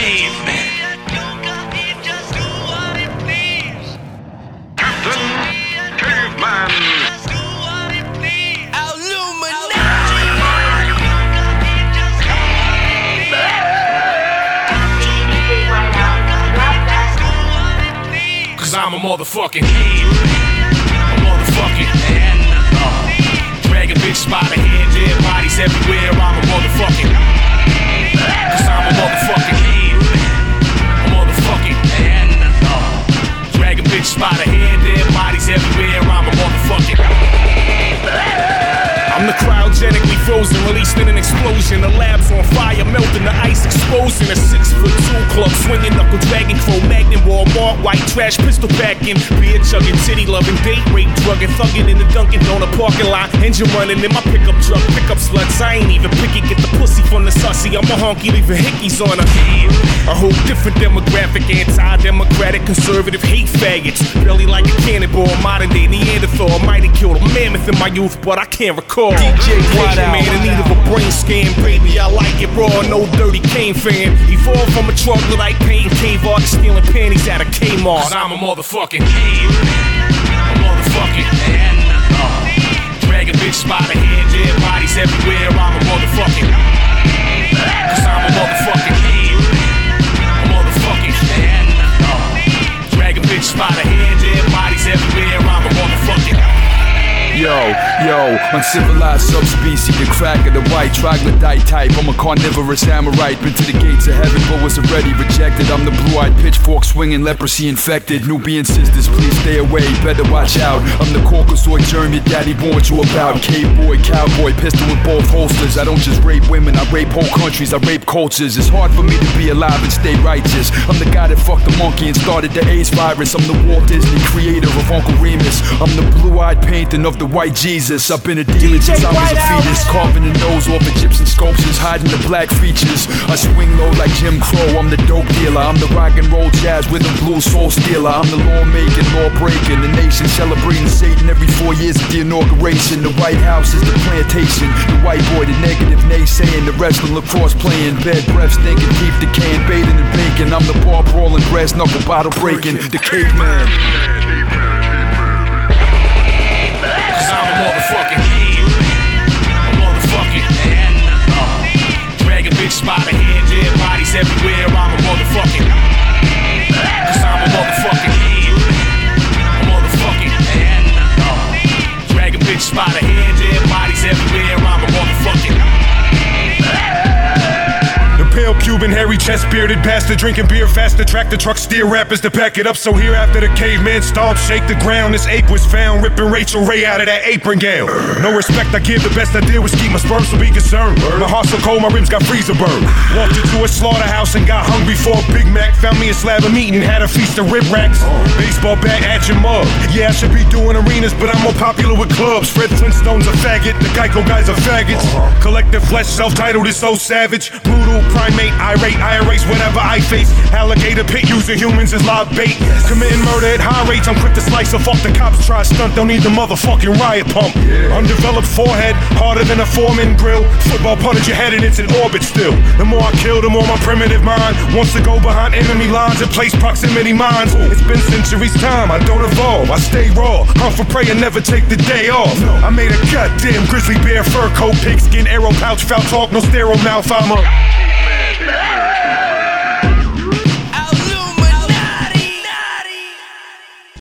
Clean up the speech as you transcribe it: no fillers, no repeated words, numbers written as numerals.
caveman. Captain Caveman. Cause I'm a motherfucking a motherfucking dragon bitch by the hand, dead bodies everywhere. I'm a motherfucking cause I'm a motherfucking dragon bitch by the hand, dead bodies everywhere. I'm a motherfucking I'm the cryogenically frozen, released in an explosion. The lab's on fire, melting the ice, exposing a 6'2" club, swinging knuckle dragon, Cro-Magnon, Walmart, white trash, pistol packing, beer chugging, titty loving, date rape, drugging, thugging in the Dunkin' on a parking lot, engine running in my pickup truck, pickup sluts. I ain't even picky, get the pussy from the sussy. I'm a honky, leaving hickeys on a whole different demographic, anti-democratic, conservative, hate faggots, barely like a cannonball, modern day Neanderthal. Might have killed a mammoth in my youth, but I can't recall. DJ White man in need of a brain scan, baby, I like it raw, no dirty Kane fan. Evolved from a troglodyte painting cave artist, stealing panties out of Kmart. Cause I'm a motherfucking dragon bitch by the hand, dead bodies everywhere. I'm a motherfucking cause I'm a motherfucking dragon bitch by the hand, dead bodies everywhere. I'm a motherfucking Yo, uncivilized subspecies, the crack of the white troglodyte type. I'm a carnivorous Amorite, been to the gates of heaven but was already rejected. I'm the blue-eyed pitchfork swinging, leprosy infected. Nubian sisters, please stay away, better watch out. I'm the Caucasoid germ your daddy warned you about. Cave boy, cowboy, pistol in both holsters. I don't just rape women, I rape whole countries, I rape cultures. It's hard for me to be alive and stay righteous. I'm the guy that fucked the monkey and started the AIDS virus. I'm the Walt Disney creator of Uncle Remus. I'm the blue-eyed painting of the white Jesus. I've been a demon since I was a fetus, carving the nose off Egyptian sculptures, hiding the black features. I swing low like Jim Crow, I'm the dope dealer. I'm the rock and roll jazz with a blue soul stealer. I'm the law making, law breaking, the nation celebrating Satan every 4 years at the inauguration. The White House is the plantation, the white boy, the negative naysaying, the wrestling, lacrosse playing, bed breath stinking, teeth decaying, bathing and baking. I'm the bar brawling, brass knuckle bottle breaking, the caveman. I'm a motherfucking dragon bitch by the hand, dead bodies everywhere. I'm a motherfucking cause I'm a motherfucking dragon bitch by the hand, dead bodies everywhere. I'm a motherfucking pale Cuban, hairy chest, bearded bastard, drinking beer faster, tractor truck, steer rappers to back it up. So here after the caveman stomp, shake the ground, this ape was found, ripping Rachel Ray out of that apron gown. No respect I give, the best I did was keep my sperm, so be concerned. My heart's so cold, my rims got freezer burn. Walked into a slaughterhouse and got hungry for a Big Mac, found me a slab of meat and had a feast of rib racks. Baseball bat at your mug, yeah I should be doing arenas, but I'm more popular with clubs. Fred Flintstone's a faggot, the Geico guys are faggots. Collective flesh, self-titled is so savage, brutal, primate, irate, I erase whatever I face. Alligator pit using humans as live bait. Committing murder at high rates, I'm quick to slice her. Fuck the cops, try stunt, don't need the motherfucking riot pump. Undeveloped forehead, harder than a Foreman grill. Football punted your head and it's in orbit still. The more I kill, the more my primitive mind wants to go behind enemy lines and place proximity mines. It's been centuries time, I don't evolve, I stay raw. Hunt for prey and never take the day off. I made a goddamn grizzly bear fur coat, pigskin, arrow pouch, foul talk, no sterile mouth, I'm a